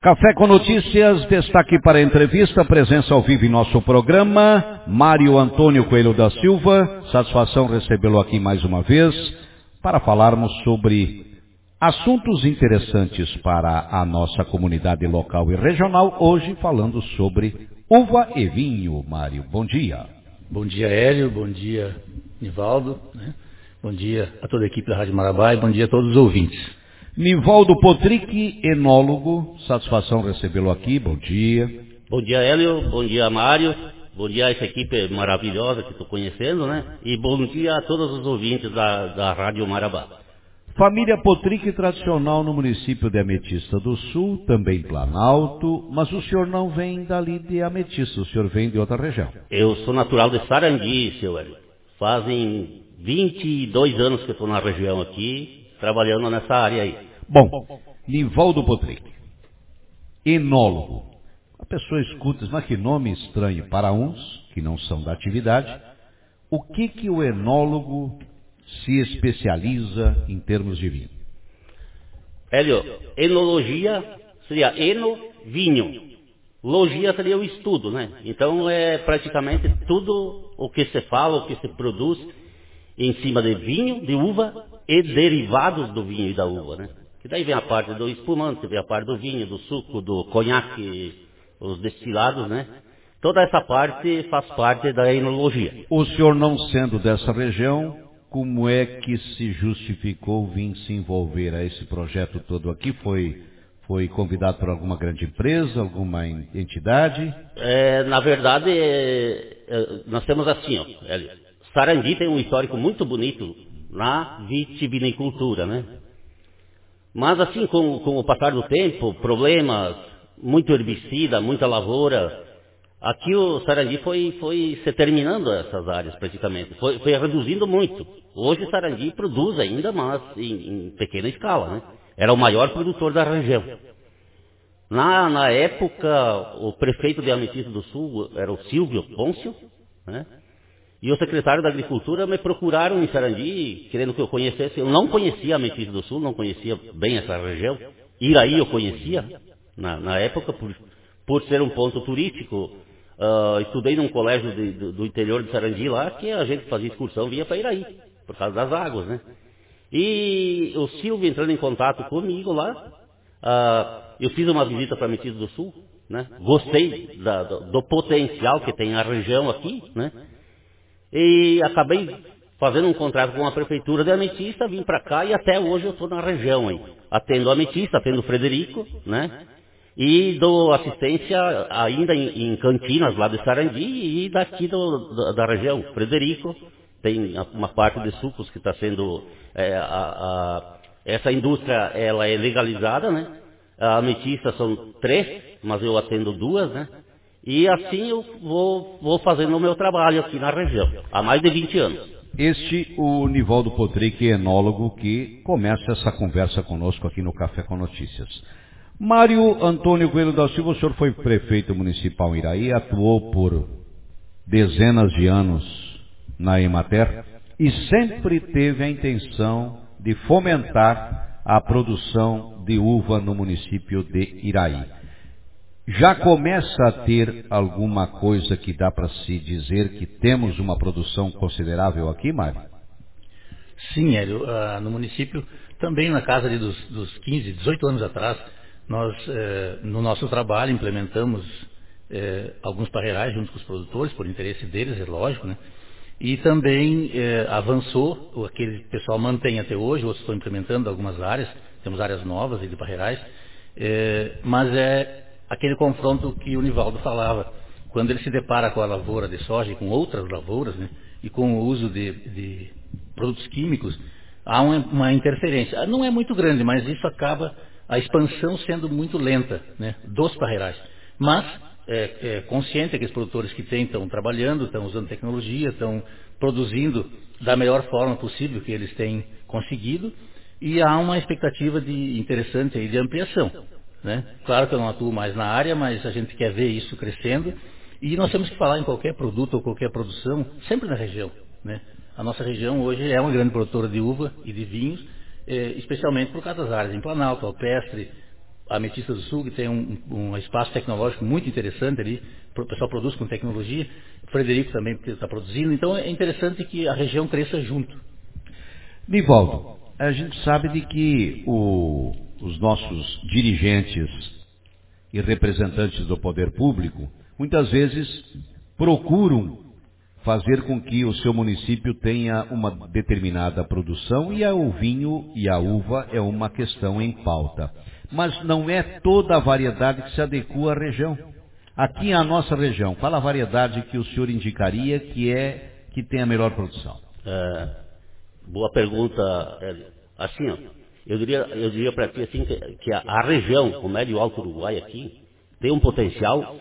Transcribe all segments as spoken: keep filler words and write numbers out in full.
Café com Notícias, destaque para a entrevista, presença ao vivo em nosso programa, Mário Antônio Coelho da Silva, satisfação recebê-lo aqui mais uma vez, para falarmos sobre assuntos interessantes para a nossa comunidade local e regional, hoje falando sobre uva e vinho. Mário, bom dia. Bom dia, Hélio, bom dia, Nivaldo, né? Bom dia a toda a equipe da Rádio Marabá e bom dia a todos os ouvintes. Nivaldo Potrick, enólogo, satisfação recebê-lo aqui, bom dia. Bom dia, Hélio, bom dia, Mário, bom dia a essa equipe maravilhosa que estou conhecendo, né? E bom dia a todos os ouvintes da, da Rádio Marabá. Família Potrick, tradicional no município de Ametista do Sul, também Planalto, mas o senhor não vem dali de Ametista, o senhor vem de outra região. Eu sou natural de Sarandi, seu Hélio. Fazem vinte e dois anos que eu estou na região aqui, trabalhando nessa área aí. Bom, Nivaldo Potrick, enólogo. A pessoa escuta, mas que nome estranho para uns que não são da atividade. O que que o enólogo se especializa em termos de vinho? Hélio, enologia seria eno, vinho. Logia seria o estudo, né? Então é praticamente tudo o que se fala, o que se produz em cima de vinho, de uva e derivados do vinho e da uva, né? Que daí vem a parte do espumante, vem a parte do vinho, do suco, do conhaque, os destilados, né? Toda essa parte faz parte da enologia. O senhor não sendo dessa região, como é que se justificou vir se envolver a esse projeto todo aqui? Foi, foi convidado por alguma grande empresa, alguma entidade? É, na verdade, é, é, nós temos assim, ó, Hélio, Sarandi tem um histórico muito bonito na vitivinicultura, né? Mas assim, com, com o passar do tempo, problemas, muito herbicida, muita lavoura, aqui o Sarandi foi, foi se terminando essas áreas praticamente, foi, foi reduzindo muito. Hoje o Sarandi produz ainda, mas em, em pequena escala, né? Era o maior produtor da região. Na, na época, o prefeito de Ametista do Sul era o Silvio Pôncio, né? E o secretário da Agricultura me procuraram em Sarandi, querendo que eu conhecesse. Eu não conhecia Ametista do Sul, não conhecia bem essa região. Iraí eu conhecia, na, na época, por, por ser um ponto turístico. Uh, estudei num colégio de, do, do interior de Sarandi lá, que a gente fazia excursão, vinha para Iraí, por causa das águas, né? E o Silvio entrando em contato comigo lá, uh, eu fiz uma visita para Ametista do Sul, né? Gostei da, do, do potencial que tem a região aqui, né? E acabei fazendo um contrato com a prefeitura de Ametista, vim para cá e até hoje eu estou na região aí. Atendo Ametista, atendo o Frederico, né? E dou assistência ainda em, em Campinas, lá de Sarandi, e daqui do, da, da região. Frederico, tem uma parte de sucos que está sendo... É, a, a, essa indústria, ela é legalizada, né? A Ametista são três, mas eu atendo duas, né? E assim eu vou, vou fazendo o meu trabalho aqui na região, há mais de vinte anos. Este, o Nivaldo Potrick, enólogo, que começa essa conversa conosco aqui no Café com Notícias. Mário Antônio Coelho da Silva, o senhor foi prefeito municipal em Iraí, atuou por dezenas de anos na Emater e sempre teve a intenção de fomentar a produção de uva no município de Iraí. Já começa a ter alguma coisa que dá para se dizer que temos uma produção considerável aqui, Mário? Sim, Hélio, uh, no município, também na casa de dos, dos quinze, dezoito anos atrás, nós, eh, no nosso trabalho, implementamos eh, alguns parreirais junto com os produtores, por interesse deles, é lógico, né? E também eh, avançou, aquele pessoal mantém até hoje, outros estão implementando algumas áreas, temos áreas novas aí de parreirais, eh, mas é aquele confronto que o Nivaldo falava, quando ele se depara com a lavoura de soja e com outras lavouras, né, e com o uso de, de produtos químicos, há uma, uma interferência. Não é muito grande, mas isso acaba a expansão sendo muito lenta, né, dos parreirais. Mas é, é consciente que os produtores que têm estão trabalhando, estão usando tecnologia, estão produzindo da melhor forma possível que eles têm conseguido, e há uma expectativa de interessante aí de ampliação. Né? Claro que eu não atuo mais na área, mas a gente quer ver isso crescendo e nós temos que falar em qualquer produto ou qualquer produção, sempre na região, né? A nossa região hoje é uma grande produtora de uva e de vinhos, eh, especialmente por causa das áreas em Planalto, Alpestre, a Ametista do Sul, que tem um, um espaço tecnológico muito interessante ali, o pessoal produz com tecnologia, o Frederico também está produzindo, então é interessante que a região cresça junto. Nivaldo, a gente sabe de que o, os nossos dirigentes e representantes do poder público, muitas vezes procuram fazer com que o seu município tenha uma determinada produção e a, o vinho e a uva é uma questão em pauta. Mas não é toda a variedade que se adequa à região. Aqui na nossa região, qual a variedade que o senhor indicaria que é que tem a melhor produção? É, boa pergunta, Hélio. Assim, ó, eu diria, eu diria para ti assim que, que a, a região, o Médio e Alto Uruguai aqui, tem um potencial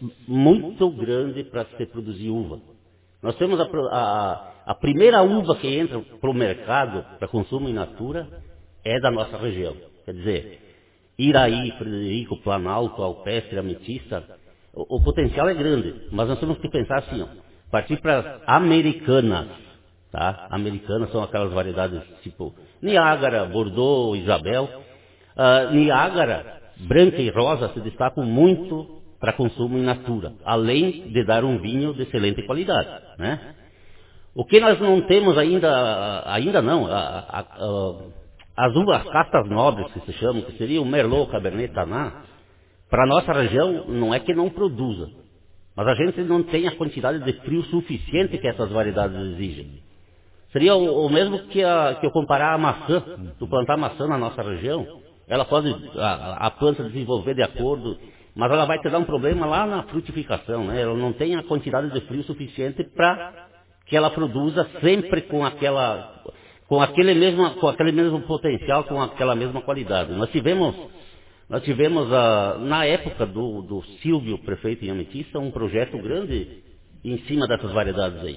muito grande para se produzir uva. Nós temos a, a, a primeira uva que entra para o mercado, para consumo in natura, é da nossa região. Quer dizer, Iraí, Frederico, Planalto, Alpestre, Ametista, o, o potencial é grande, mas nós temos que pensar assim, ó, partir para americanas, tá? Americanas são aquelas variedades tipo Niágara, Bordeaux, Isabel. Uh, Niágara, branca e rosa, se destacam muito para consumo in natura, além de dar um vinho de excelente qualidade, né? O que nós não temos ainda, ainda não, a, a, a, as uvas castas nobres que se chamam, que seria o Merlot, Cabernet, Tannat, para a nossa região não é que não produza, mas a gente não tem a quantidade de frio suficiente que essas variedades exigem. Seria o, o mesmo que, a, que eu comparar a maçã, tu plantar maçã na nossa região, ela pode, a, a planta desenvolver de acordo, mas ela vai te dar um problema lá na frutificação, né? Ela não tem a quantidade de frio suficiente para que ela produza sempre com aquela, com aquele mesmo, com aquele mesmo potencial, com aquela mesma qualidade. Nós tivemos, nós tivemos a, na época do, do Silvio, prefeito em Ametista, um projeto grande em cima dessas variedades aí.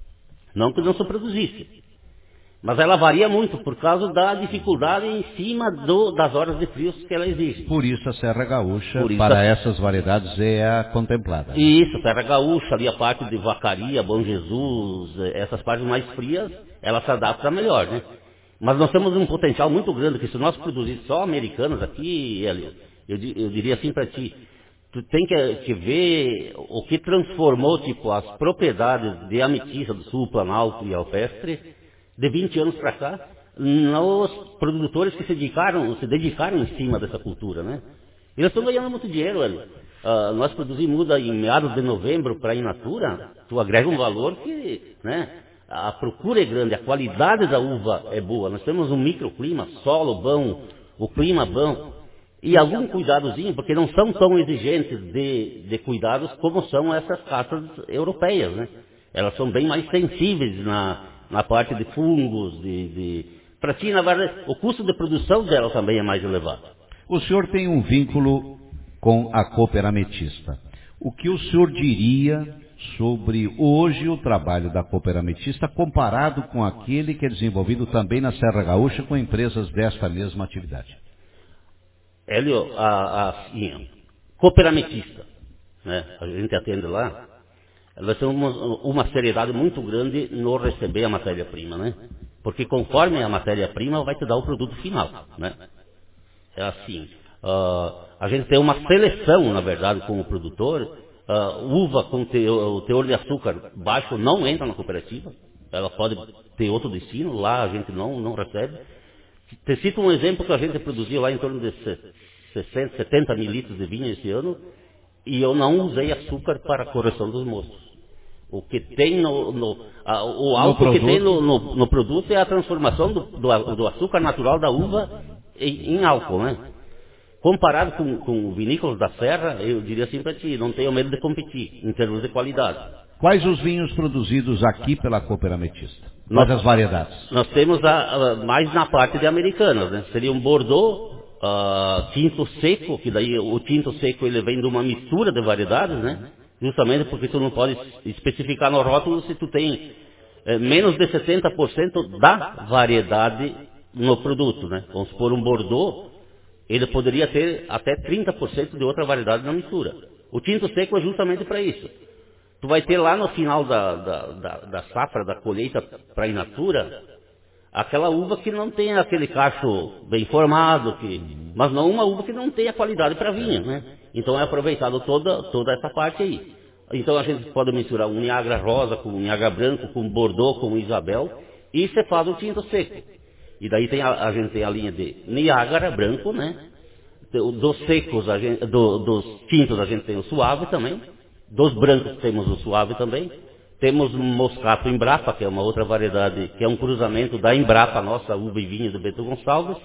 Não que não se produzisse, mas ela varia muito por causa da dificuldade em cima do, das horas de frios que ela exige. Por isso a Serra Gaúcha, isso para a... essas variedades, é a contemplada. Isso, Serra Gaúcha, ali a parte de Vacaria, Bom Jesus, essas partes mais frias, ela se adapta melhor, né? Mas nós temos um potencial muito grande, que se nós produzirmos só americanas aqui, eu, eu, eu diria assim para ti, tu tem que, que ver o que transformou, tipo, as propriedades de Ametista do Sul, Planalto e Alpestre, de vinte anos para cá, nos produtores que se dedicaram, se dedicaram em cima dessa cultura, né? Eles estão ganhando muito dinheiro, velho. Uh, nós produzimos muda em meados de novembro para in natura, tu agrega um valor que, né? A procura é grande, a qualidade da uva é boa. Nós temos um microclima, solo bom, o clima bom, e algum cuidadozinho, porque não são tão exigentes de, de cuidados como são essas castas europeias, né? Elas são bem mais sensíveis na na parte de fungos, de, de... para ti, na verdade, o custo de produção dela também é mais elevado. O senhor tem um vínculo com a Cooper Ametista. O que o senhor diria sobre hoje o trabalho da Cooper Ametista comparado com aquele que é desenvolvido também na Serra Gaúcha com empresas desta mesma atividade? Hélio, a, a sim, Cooper Ametista, né? A gente atende lá. Nós temos uma, uma seriedade muito grande no receber a matéria-prima, né? Porque conforme a matéria-prima vai te dar o produto final, né? É assim, uh, a gente tem uma seleção, na verdade, com o produtor. Uh, uva com teor, o teor de açúcar baixo não entra na cooperativa, ela pode ter outro destino, lá a gente não, não recebe. Te cito um exemplo que a gente produziu lá em torno de sessenta, setenta mil litros de vinho esse ano, e eu não usei açúcar para a correção dos mostos. O que tem no, no a, o álcool que tem no, no, no produto é a transformação do, do, do açúcar natural da uva em, em álcool, né? Comparado com, com vinícolas da Serra, eu diria assim para ti, não tenho medo de competir em termos de qualidade. Quais os vinhos produzidos aqui pela Cooper Ametista? Quais as variedades? Nós temos a, a, mais na parte de americanas, né? Seria um Bordeaux, uh, tinto seco, que daí o tinto seco ele vem de uma mistura de variedades, né? Justamente porque tu não pode especificar no rótulo se tu tem é, menos de setenta por cento da variedade no produto, né? Vamos supor um Bordeaux, ele poderia ter até trinta por cento de outra variedade na mistura. O tinto seco é justamente para isso. Tu vai ter lá no final da, da, da, da safra, da colheita para in natura, aquela uva que não tem aquele cacho bem formado, que, mas não uma uva que não tem a qualidade para vinho, né? Então é aproveitado toda, toda essa parte aí. Então a gente pode misturar um Niagara rosa com um Niagara branco, com Bordeaux, com Isabel, e você faz o tinto seco. E daí tem a, a gente tem a linha de Niagara branco, né? Dos secos, a gente, do, dos tintos a gente tem o suave também. Dos brancos temos o suave também. Temos Moscato Embrapa, que é uma outra variedade, que é um cruzamento da Embrapa, nossa uva e vinho do Bento Gonçalves.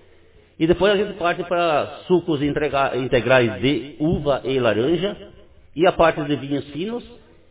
E depois a gente parte para sucos integra- integrais de uva e laranja. E a parte de vinhos finos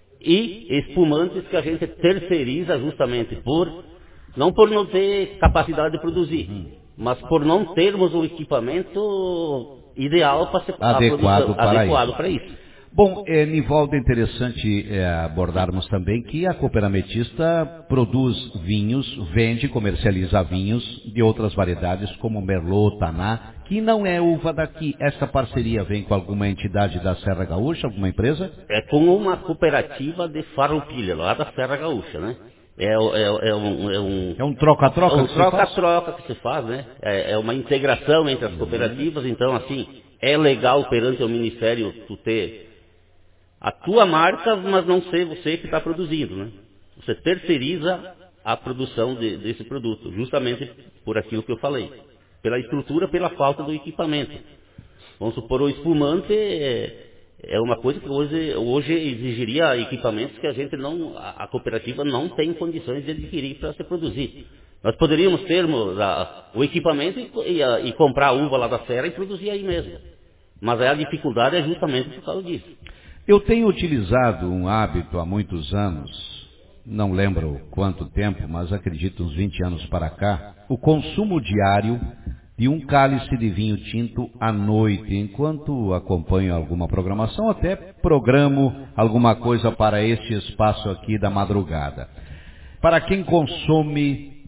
e espumantes que a gente terceiriza justamente por, não por não ter capacidade de produzir, mas por não termos o equipamento ideal para ser adequado, para, adequado isso. para isso. Bom, é, Nivaldo, é interessante é, abordarmos também que a Cooper Ametista produz vinhos, vende, comercializa vinhos de outras variedades como Merlot, Taná, que não é uva daqui. Essa parceria vem com alguma entidade da Serra Gaúcha, alguma empresa? É com uma cooperativa de Farroupilha, lá da Serra Gaúcha, né? É, é, é um... É um, é um troca-troca é um que se faz? troca-troca que se faz, né? É, é uma integração entre as cooperativas, então assim, é legal perante o Ministério tu ter a tua marca, mas não ser você que está produzindo, né? Você terceiriza a produção de, desse produto, justamente por aquilo que eu falei. Pela estrutura, pela falta do equipamento. Vamos supor, o espumante é, é uma coisa que hoje, hoje exigiria equipamentos que a gente não, a, a cooperativa não tem condições de adquirir para se produzir. Nós poderíamos termos a, o equipamento e, e, a, e comprar a uva lá da serra e produzir aí mesmo. Mas a dificuldade é justamente por causa disso. Eu tenho utilizado um hábito há muitos anos, não lembro quanto tempo, mas acredito uns vinte anos para cá, o consumo diário de um cálice de vinho tinto à noite, enquanto acompanho alguma programação, até programo alguma coisa para este espaço aqui da madrugada. Para quem consome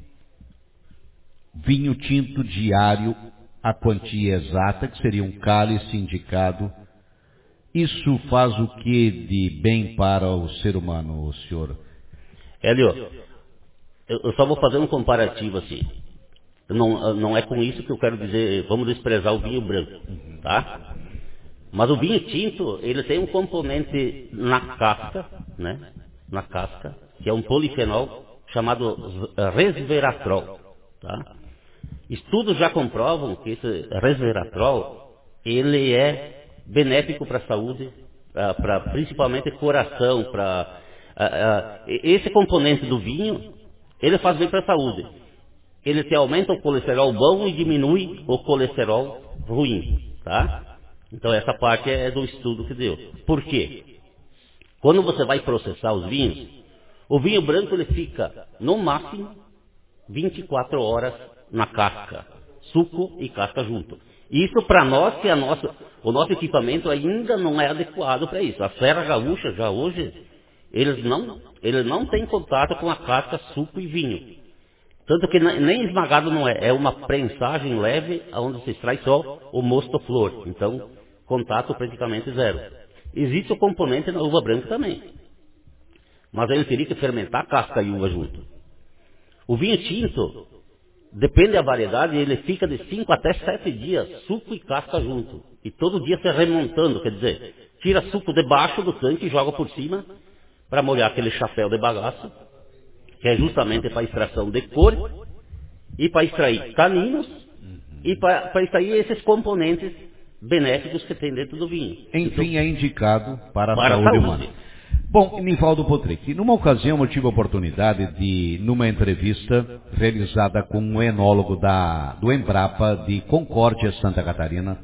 vinho tinto diário, a quantia exata, que seria um cálice indicado, isso faz o que de bem para o ser humano, senhor? Hélio, eu só vou fazer um comparativo assim. Não, não é com isso que eu quero dizer, vamos desprezar o vinho branco, tá? Mas o vinho tinto, ele tem um componente na casca, né? Na casca, que é um polifenol chamado resveratrol, tá? Estudos já comprovam que esse resveratrol, ele é benéfico para a saúde, para principalmente coração, para esse componente do vinho, ele faz bem para a saúde. Ele te aumenta o colesterol bom e diminui o colesterol ruim, tá? Então essa parte é do estudo que deu. Por quê? Quando você vai processar os vinhos, o vinho branco ele fica no máximo vinte e quatro horas na casca, suco e casca junto. Isso para nós, que a nossa, o nosso equipamento ainda não é adequado para isso. A Serra Gaúcha já hoje, eles não, eles não têm contato com a casca, suco e vinho. Tanto que nem esmagado não é, é uma prensagem leve, onde se extrai só o mosto flor. Então, contato praticamente zero. Existe o componente na uva branca também. Mas ele teria que fermentar casca e uva junto. O vinho tinto, depende da variedade, ele fica de cinco até sete dias, suco e casca junto. E todo dia se remontando, quer dizer, tira suco debaixo do tanque e joga por cima para molhar aquele chapéu de bagaço, que é justamente para extração de cor e para extrair taninos e para, para extrair esses componentes benéficos que tem dentro do vinho. Enfim, então, é indicado para a para saúde, a saúde humana. Bom, Nivaldo Potrick, numa ocasião eu tive a oportunidade de, numa entrevista realizada com um enólogo da, do Embrapa de Concórdia, Santa Catarina,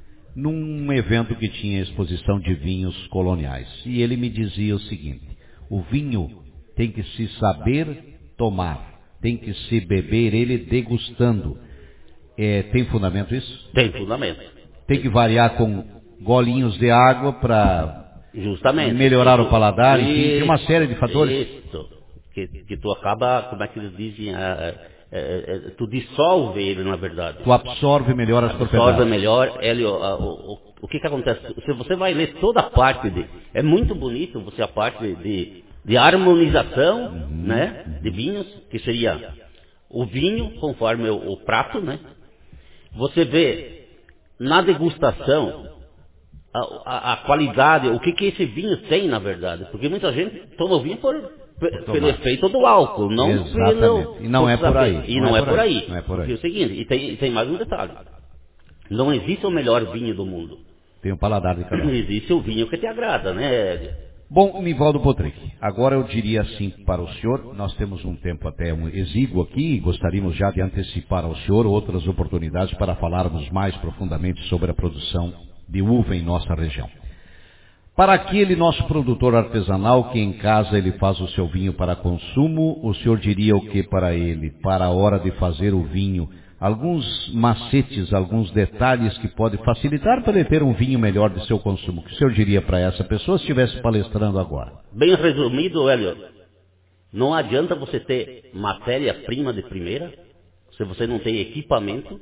num evento que tinha exposição de vinhos coloniais. E ele me dizia o seguinte: o vinho tem que se saber tomar, tem que se beber ele degustando. É, tem fundamento isso? Tem fundamento. Tem que variar com golinhos de água para justamente melhorar isso, o paladar, isso, enfim, tem uma série de fatores. Isso, que, que tu acaba, como é que eles dizem, é, é, é, tu dissolve ele na verdade. Tu absorve melhor as absorve propriedades. melhor, ele, o, o, o que que acontece? Se você vai ler toda a parte de, é muito bonito você a parte de, de, de harmonização, uhum, né, de vinhos, que seria o vinho, conforme o, o prato, né? Você vê na degustação a, a, a qualidade, o que, que esse vinho tem, na verdade. Porque muita gente toma o vinho por, pelo efeito do álcool, não Exatamente. pelo... E não é por aí. E não, não é, por aí. aí. Não é por aí. Porque é o seguinte, e tem, e tem mais um detalhe. Não existe o melhor vinho do mundo. Tem o paladar de cada um. Existe o vinho que te agrada, né? Bom, Nivaldo Potric, agora eu diria assim para o senhor, nós temos um tempo até um exíguo aqui e gostaríamos já de antecipar ao senhor outras oportunidades para falarmos mais profundamente sobre a produção de uva em nossa região. Para aquele nosso produtor artesanal que em casa ele faz o seu vinho para consumo, o senhor diria o que para ele? Para a hora de fazer o vinho, alguns macetes, alguns detalhes que podem facilitar para ele ter um vinho melhor de seu consumo. O que o senhor diria para essa pessoa se estivesse palestrando agora? Bem resumido, Hélio, não adianta você ter matéria-prima de primeira se você não tem equipamento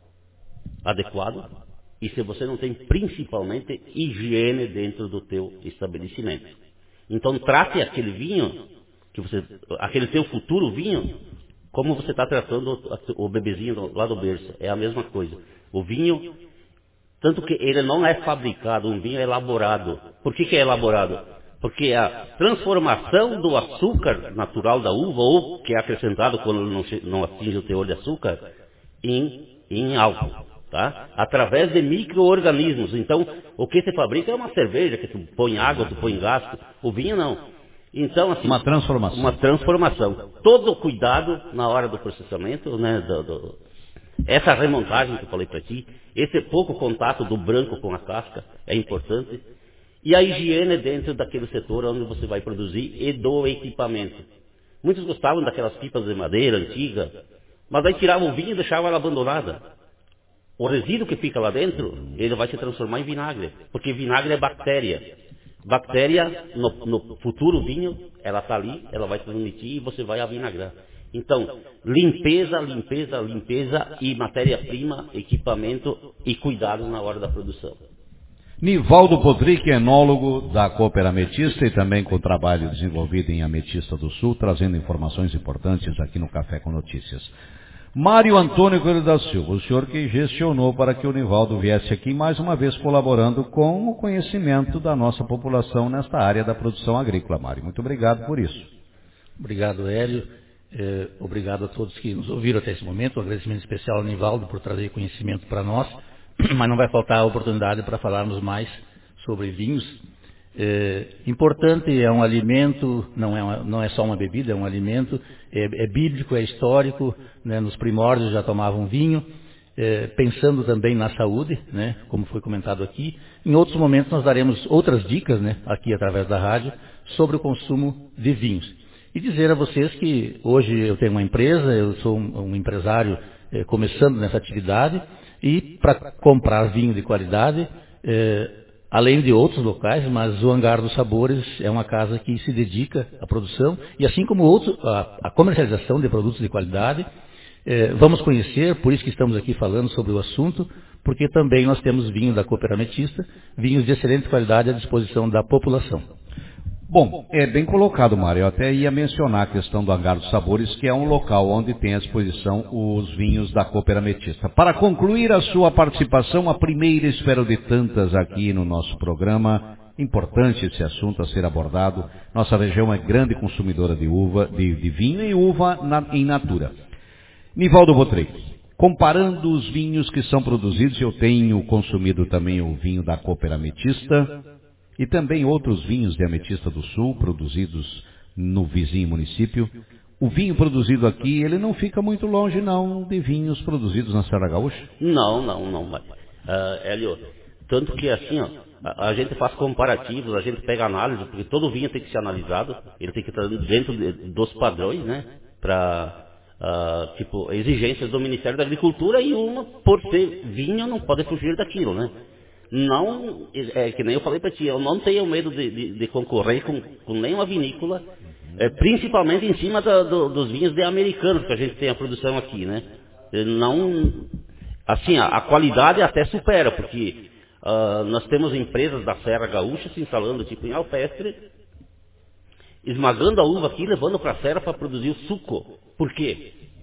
adequado e se você não tem principalmente higiene dentro do teu estabelecimento. Então trate aquele vinho, que você, aquele teu futuro vinho, como você está tratando o bebezinho lá do berço. É a mesma coisa. O vinho, tanto que ele não é fabricado, um vinho é elaborado. Por que, que é elaborado? Porque a transformação do açúcar natural da uva, ou que é acrescentado quando não, não atinge o teor de açúcar, em, em álcool, tá? Através de micro-organismos. Então, o que se fabrica é uma cerveja, que tu põe água, tu põe gás. O vinho não. Então, assim, uma transformação. Uma transformação. Todo o cuidado na hora do processamento, né, do, do, essa remontagem que eu falei para ti, esse pouco contato do branco com a casca é importante. E a higiene dentro daquele setor onde você vai produzir e do equipamento. Muitos gostavam daquelas pipas de madeira antiga, mas aí tiravam o vinho e deixavam ela abandonada. O resíduo que fica lá dentro, ele vai se transformar em vinagre, porque vinagre é bactéria. Bactéria, no, no futuro vinho, ela está ali, ela vai transmitir e você vai avinagrar. Então, limpeza, limpeza, limpeza e matéria-prima, equipamento e cuidado na hora da produção. Nivaldo Potric, enólogo da Cooper Ametista e também com trabalho desenvolvido em Ametista do Sul, trazendo informações importantes aqui no Café com Notícias. Mário Antônio Coelho da Silva, o senhor que gestionou para que o Nivaldo viesse aqui mais uma vez colaborando com o conhecimento da nossa população nesta área da produção agrícola. Mário, muito obrigado por isso. Obrigado, Hélio. É, obrigado a todos que nos ouviram até esse momento. Um agradecimento especial ao Nivaldo por trazer conhecimento para nós, mas não vai faltar a oportunidade para falarmos mais sobre vinhos. É, importante, é um alimento, não é, uma, não é só uma bebida, é um alimento, é, é bíblico, é histórico, né, nos primórdios já tomavam vinho, é, pensando também na saúde, né, como foi comentado aqui. Em outros momentos nós daremos outras dicas, né, aqui através da rádio, sobre o consumo de vinhos. E dizer a vocês que hoje eu tenho uma empresa, eu sou um, um empresário é, começando nessa atividade, e para comprar vinho de qualidade, é, além de outros locais, mas o Hangar dos Sabores é uma casa que se dedica à produção e assim como outro, a, a comercialização de produtos de qualidade. Eh, vamos conhecer, por isso que estamos aqui falando sobre o assunto, porque também nós temos vinho da Cooper Ametista, vinhos de excelente qualidade à disposição da população. Bom, é bem colocado, Mário. Eu até ia mencionar a questão do Hangar dos Sabores, que é um local onde tem à disposição os vinhos da Cooper Ametista. Para concluir a sua participação, a primeira, espero de tantas aqui no nosso programa, importante esse assunto a ser abordado. Nossa região é grande consumidora de uva, de, de vinho e uva na, em natura. Nivaldo Potric, comparando os vinhos que são produzidos, eu tenho consumido também o vinho da Cooper Ametista, e também outros vinhos de Ametista do Sul, produzidos no vizinho município. O vinho produzido aqui, ele não fica muito longe, não, de vinhos produzidos na Serra Gaúcha? Não, não, não. Uh, Hélio, tanto que assim, ó, a, a gente faz comparativos, a gente pega análise, porque todo vinho tem que ser analisado, ele tem que estar dentro de, dos padrões, né, para, uh, tipo, exigências do Ministério da Agricultura, e uma, por ser vinho, não pode fugir daquilo, né. Não, é que nem eu falei para ti, eu não tenho medo de, de, de concorrer com, com nenhuma vinícola, é, principalmente em cima da, do, dos vinhos de americanos que a gente tem a produção aqui, né? Não, assim, a, a qualidade até supera, porque uh, nós temos empresas da Serra Gaúcha se instalando tipo em Alpestre, esmagando a uva aqui, levando para a serra para produzir o suco. Por quê?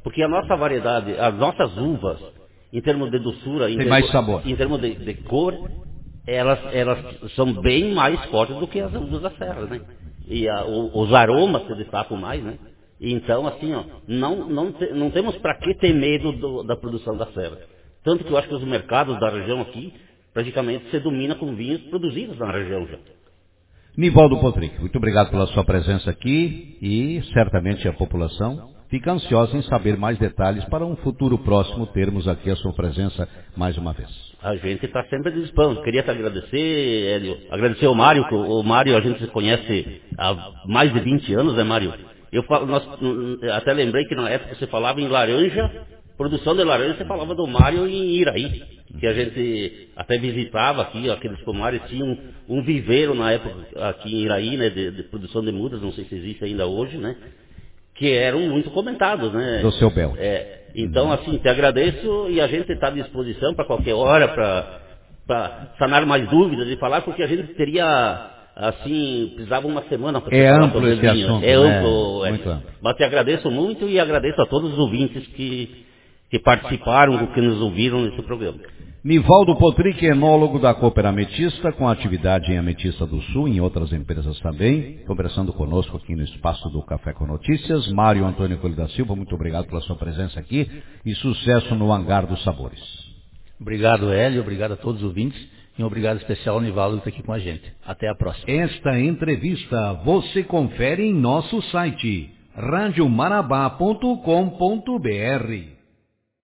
Porque a nossa variedade, as nossas uvas, em termos de doçura, em Tem termos, mais sabor. em termos de, de cor, elas, elas são bem mais fortes do que as uvas da serra, né? E a, o, os aromas se destacam mais, né? Então, assim, ó, não, não, te, não temos para que ter medo do, da produção da serra. Tanto que eu acho que os mercados da região aqui, praticamente se domina com vinhos produzidos na região já. Nivaldo Potrick, muito obrigado pela sua presença aqui e certamente a população fica ansiosa em saber mais detalhes para um futuro próximo termos aqui a sua presença mais uma vez. A gente está sempre disposto. Queria te agradecer, Hélio, agradecer ao Mário, que o Mário a gente se conhece há mais de vinte anos, né, Mário? Eu falo, nós, até lembrei que na época você falava em laranja, produção de laranja, você falava do Mário em Iraí, que a gente até visitava aqui, aqueles pomares tinham um, um viveiro na época aqui em Iraí, né, de, de produção de mudas, não sei se existe ainda hoje, né, que eram muito comentados, né. Do seu Bel. É, então, assim, te agradeço e a gente está à disposição para qualquer hora, para sanar mais dúvidas e falar, porque a gente teria... Assim, precisava uma semana para é falar amplo sobre esse vinho. assunto, É né? amplo, é. Muito amplo. Mas te agradeço muito e agradeço a todos os ouvintes que, que participaram, que nos ouviram nesse programa. Nivaldo Potrick, enólogo da Cooper Ametista, com atividade em Ametista do Sul e em outras empresas também, conversando conosco aqui no espaço do Café com Notícias. Mário Antônio Coelho da Silva, muito obrigado pela sua presença aqui e sucesso no Hangar dos Sabores. Obrigado, Hélio, obrigado a todos os ouvintes. E um obrigado especial ao Nivaldo que está aqui com a gente. Até a próxima. Esta entrevista você confere em nosso site rádio marabá ponto com ponto br.